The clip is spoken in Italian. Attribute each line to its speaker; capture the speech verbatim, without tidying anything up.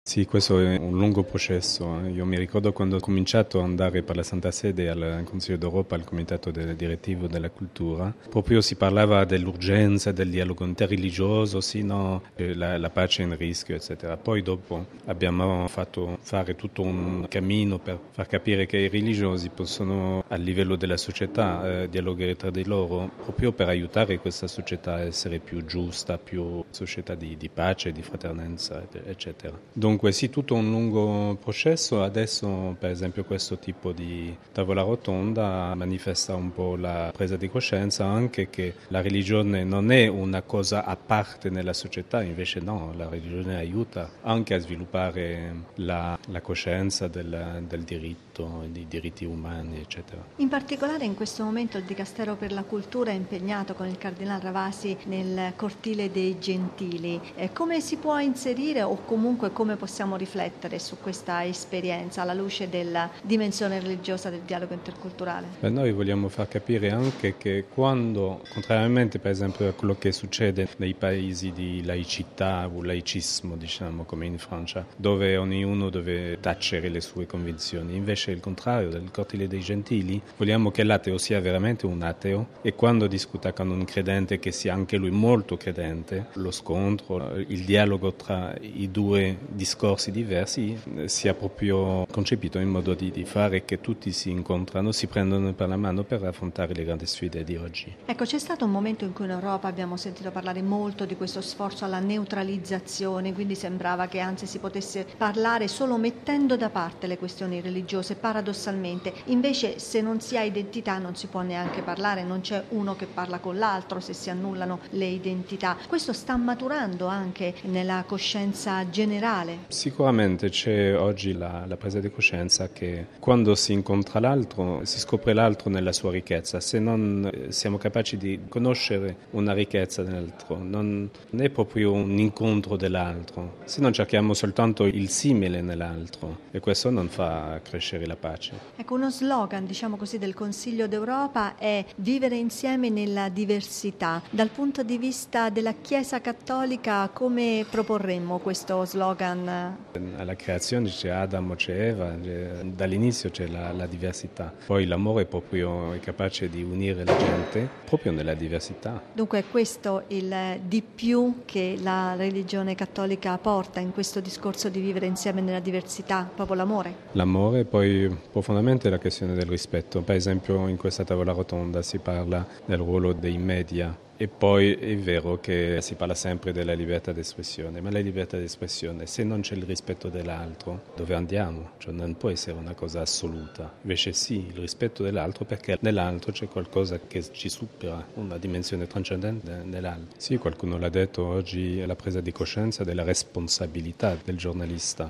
Speaker 1: Sì, questo è un lungo processo. eh. Io mi ricordo quando ho cominciato ad andare per la Santa Sede al Consiglio d'Europa, al Comitato del- Direttivo della Cultura, proprio si parlava dell'urgenza del dialogo interreligioso, sino la, la pace in rischio, eccetera. Poi dopo abbiamo fatto fare tutto un cammino per far capire che i religiosi possono, a livello della società, eh, dialogare tra di loro, proprio per aiutare questa società a essere più giusta, più società di, di pace, di fraternanza, eccetera. Dunque sì, tutto un lungo processo. Adesso per esempio questo tipo di tavola rotonda manifesta un po' la presa di coscienza anche che la religione non è una cosa a parte nella società, invece no, la religione aiuta anche a sviluppare la, la coscienza del, del diritto, dei diritti umani, eccetera.
Speaker 2: In particolare in questo momento il Dicastero per la Cultura è impegnato con il Cardinal Ravasi nel Cortile dei Gentili. Eh, come si può inserire o comunque come possiamo riflettere su questa esperienza alla luce della dimensione religiosa del dialogo interculturale?
Speaker 1: Beh, noi vogliamo far capire anche che quando, contrariamente per esempio a quello che succede nei paesi di laicità o laicismo, diciamo come in Francia, dove ognuno deve tacere le sue convinzioni, invece il contrario del Cortile dei Gentili, vogliamo che l'ateo sia veramente un ateo e quando discuta con un credente che sia anche lui molto credente, lo scontro, il dialogo tra i due discorsi diversi sia proprio concepito in modo di, di fare che tutti si incontrano, si prendono per la mano per affrontare le grandi sfide di oggi.
Speaker 2: Ecco, c'è stato un momento in cui in Europa abbiamo sentito parlare molto di questo sforzo alla neutralizzazione, quindi sembrava che anzi si potesse parlare solo mettendo da parte le questioni religiose, paradossalmente. Invece se non si ha identità non si può neanche parlare, non c'è uno che parla con l'altro se si annullano le identità. Questo sta maturando anche nella coscienza generale.
Speaker 1: Sicuramente c'è oggi la, la presa di coscienza che quando si incontra l'altro si scopre l'altro nella sua ricchezza. Se non eh, siamo capaci di conoscere una ricchezza nell'altro, non, non è proprio un incontro dell'altro, se non cerchiamo soltanto il simile nell'altro e questo non fa crescere la pace.
Speaker 2: Ecco, uno slogan, diciamo così, del Consiglio d'Europa è vivere insieme nella diversità. Dal punto di vista della Chiesa Cattolica, come proporremmo questo slogan?
Speaker 1: Alla creazione c'è Adamo, c'è Eva, c'è- dall'inizio c'è la, la diversità, poi l'amore è proprio è capace di unire la gente proprio nella diversità.
Speaker 2: Dunque è questo il di più che la religione cattolica porta in questo discorso di vivere insieme nella diversità, proprio l'amore.
Speaker 1: L'amore, poi profondamente la questione del rispetto. Per esempio in questa tavola rotonda si parla del ruolo dei media e poi è vero che si parla sempre della libertà d'espressione, ma la libertà d'espressione, se non c'è il rispetto dell'altro, dove andiamo? Cioè non può essere una cosa assoluta. Invece sì, il rispetto dell'altro perché nell'altro c'è qualcosa che ci supera, una dimensione trascendente nell'altro. Sì, qualcuno l'ha detto oggi, la presa di coscienza della responsabilità del giornalista.